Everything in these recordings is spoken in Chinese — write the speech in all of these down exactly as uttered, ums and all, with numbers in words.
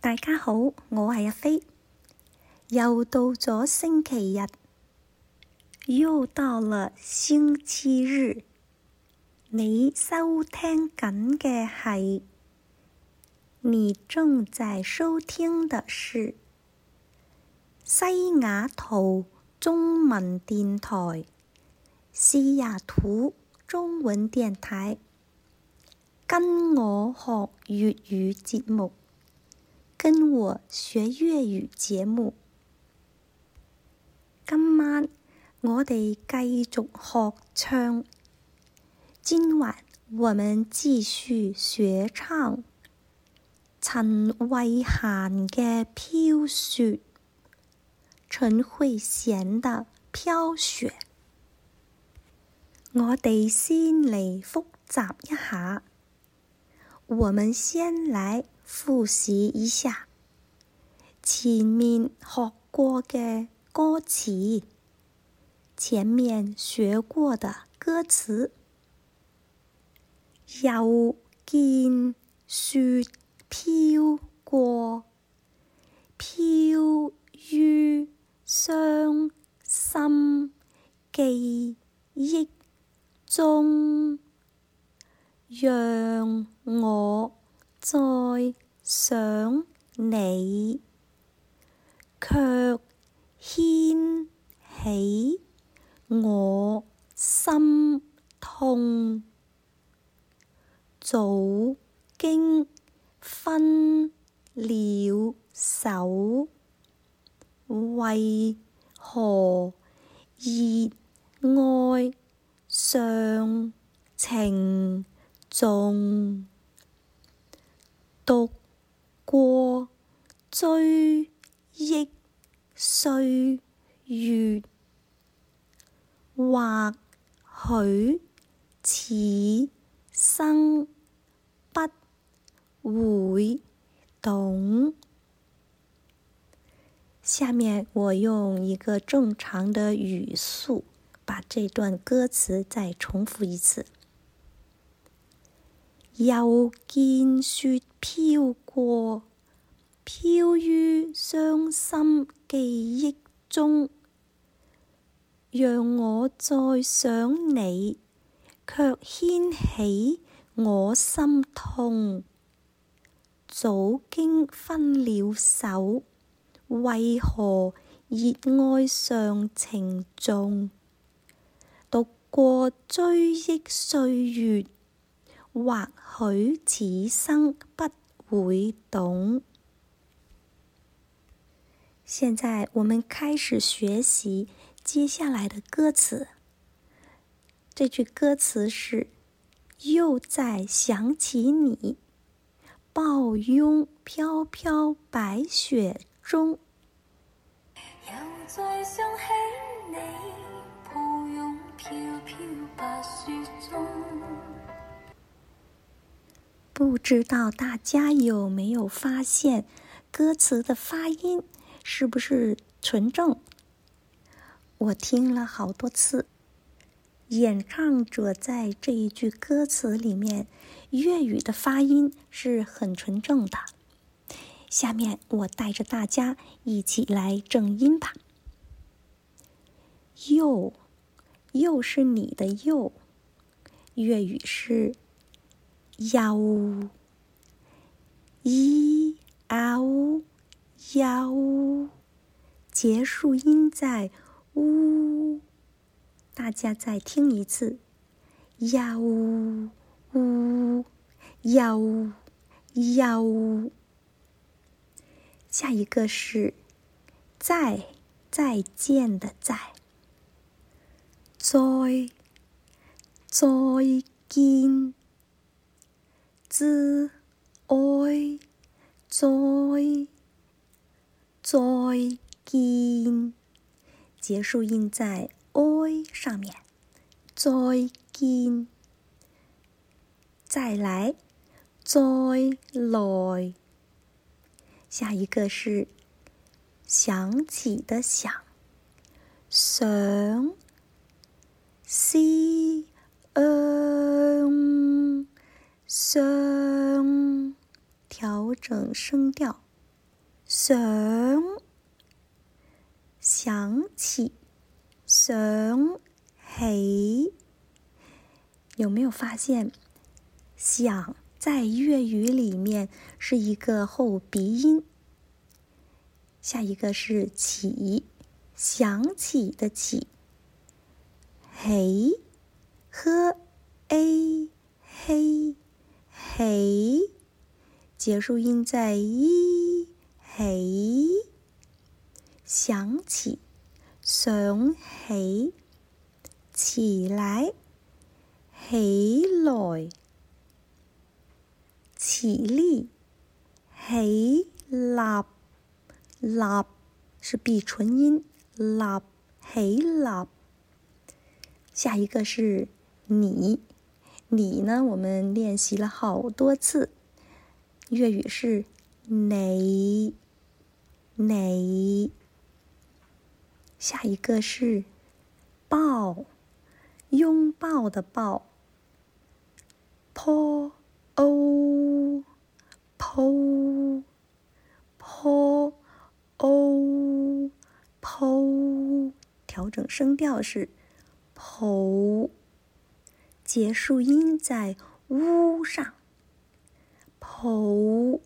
大家好，我係阿飛，又到咗星期日，又到了星期日。你收聽緊嘅係，你正在收聽的是西雅圖中文電台，西雅圖中文電台，跟我學粵語節目，跟我學粵語節目。今晚我哋繼續學唱，今晚我們繼續學唱陳慧嫻嘅飄雪，陳慧嫻的飄雪。我哋先嚟複習一下，我們先來複習一下前面學過嘅歌詞，前面學過的歌詞。又見雪飄過，飄於傷心記憶中，讓我再想你，卻牽起我心痛。早經分了手，為何熱愛尚情重？獨過追憶歲月，或許此生不會懂。下面我用一個正常的語速把這段歌詞再重複一次。又見雪飄過，飄於傷心記憶中，讓我再想你，卻牽起我心痛。早經分了手，為何熱愛尚情重？獨過追憶歲月，或許此生不會懂。現在我們開始學習接下來的歌詞。這句歌詞是：又在想起你，抱擁飄飄白雪中。 又在想起你，抱擁飄飄白雪中。 不知道大家有沒有發現，歌詞的發音是不是純正？我聽了好多次，演唱者在這一句歌詞裡面，粵語的發音是很純正的。下面我帶着大家一起來正音吧。又，又是你的又，粵語是又，一嗷嗷，結束音在嗚。大家再聽一次，嗷嗚嗷嗷。下一個是再，再見的再，再，再見，知愛，再，再見，結束音在愛上面，再見，再來，再來。下一個是想起的想，想，思，嗯，想，調整聲調， 想，想起，想起。有没有发现，想在粤语里面是一个后鼻音？下一个是起，想起的起。起和 a 嘿嘿，结束音在一嘿。想起，想起，起来，起來，起立，起立，立是闭唇音，立，起立。下一个是你，你呢，我们练习了好多次，粤语是你，你。下一个是抱，拥抱的抱，抱哦，抱，抱哦，抱，调整声调是抱，结束音在呜上，抱，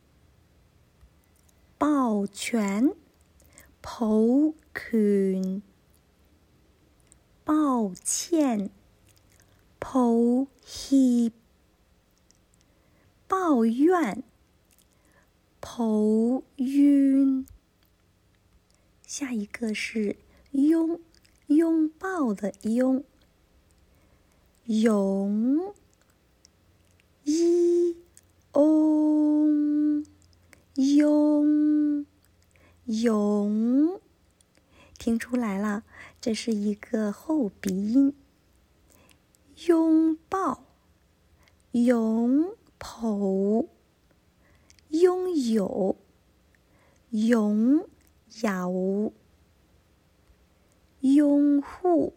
抱拳，抱拳，抱歉，抱歉，抱怨，抱怨。下一个是拥，拥抱的拥，拥，一翁，拥，拥。听出来了，这是一个后鼻音。拥抱，拥抱，拥有，拥有，拥护，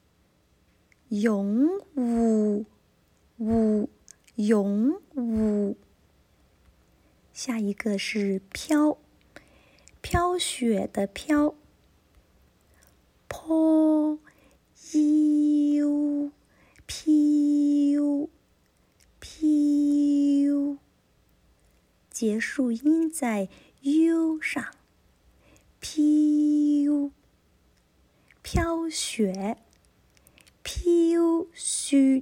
拥护，护，拥护。下一个是飘，飘雪的飘，飘，悠，飘，飘，结束音在 u 上，飘，飘雪，飘雪，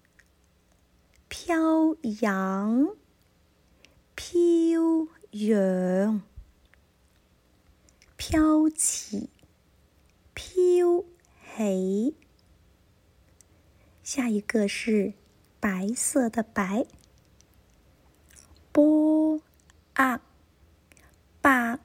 飘扬，飘扬，飘起，飘起。下一个是白色的白，波啊，八，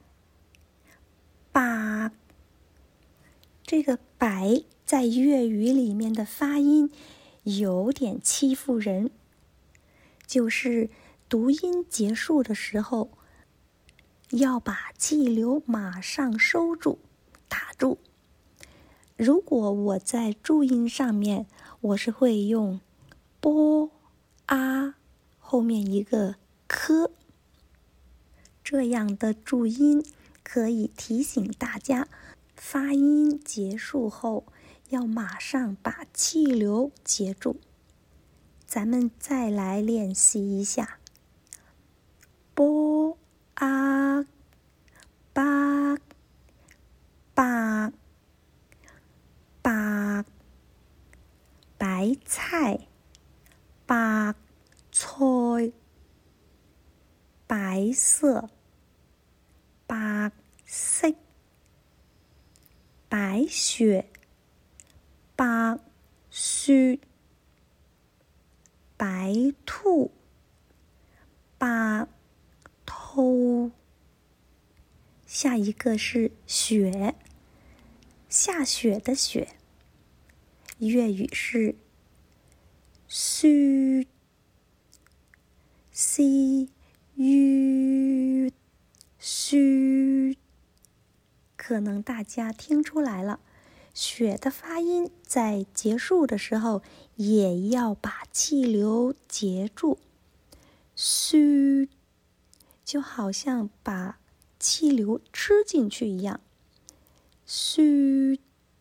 八。这个白在粤语里面的发音有点欺负人，就是读音结束的时候要把气流马上收住，打住。如果我在注音上面，我是会用波啊后面一个科，这样的注音可以提醒大家，发音结束后要马上把气流接住。咱们再来练习一下，波啊，八，八，八，白菜，白菜，白色，白色，白雪，白雪，白兔，白兔。下一个是雪，下雪的雪，粤语是雪，雪，雨，雪。可能大家听出来了，雪的发音在结束的时候也要把气流截住，雪，就好像把气流吃进去一样。嘘，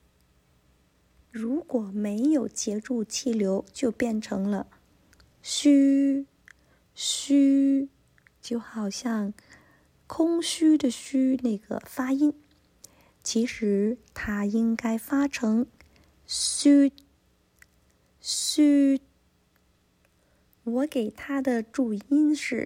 如果没有截住气流，就变成了虚虚，就好像空虚的虚那个发音，其实它应该发成虚虚。我给它的注音是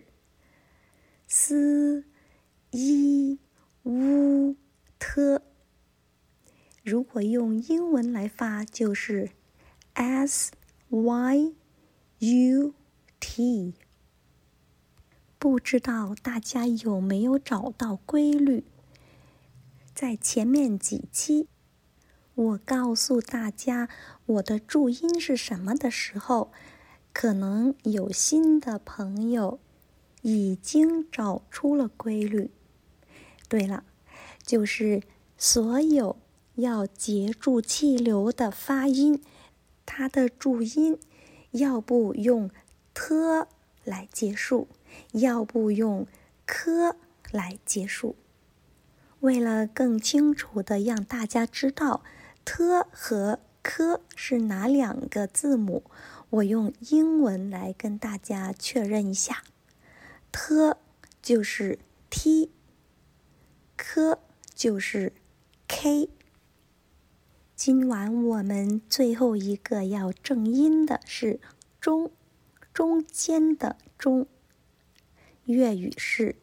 s i u t， 如果用英文来发就是 s y u t。 不知道大家有没有找到规律？在前面几期我告诉大家我的注音是什么的时候，可能有新的朋友已经找出了规律。对了，就是所有要截住气流的发音，它的注音要不用 t 来结束，要不用 k 来结束。为了更清楚的让大家知道 t 和 k 是哪两个字母，我用英文来跟大家确认一下。 t 就是 t， k 就是 k。 今晚我们最后一个要正音的是中，中间的中，粤语是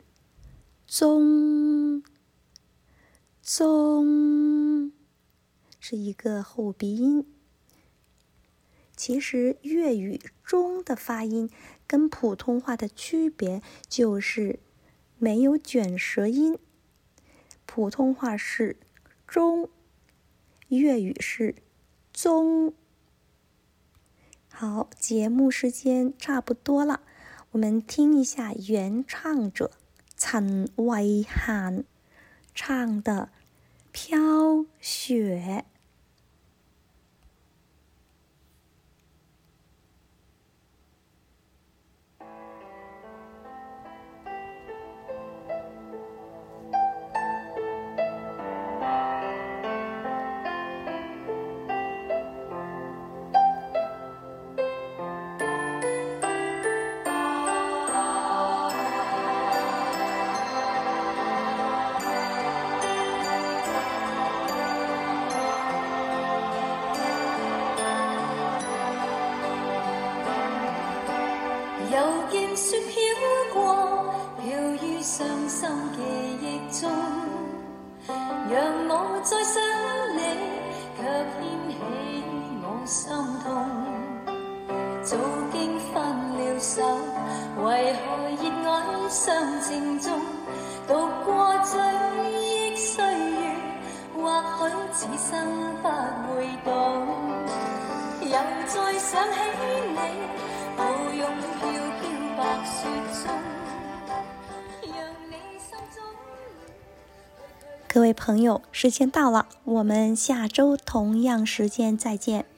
中，中是一个后鼻音。其实粤语中的发音跟普通话的区别就是没有卷舌音，普通话是中，粤语是中。好，节目时间差不多了，我们听一下原唱者陈慧嫻唱的《飘雪》。 又見雪飄過，飄於傷心記憶中，讓我再想你，卻掀起我心痛。早經分了手，為何熱愛相情中，讀過追憶歲月，或許此生不會懂。又再想起你，抱擁飄飄白雪中，讓你心中。 各位朋友，时间到了，我们下周同样时间再见。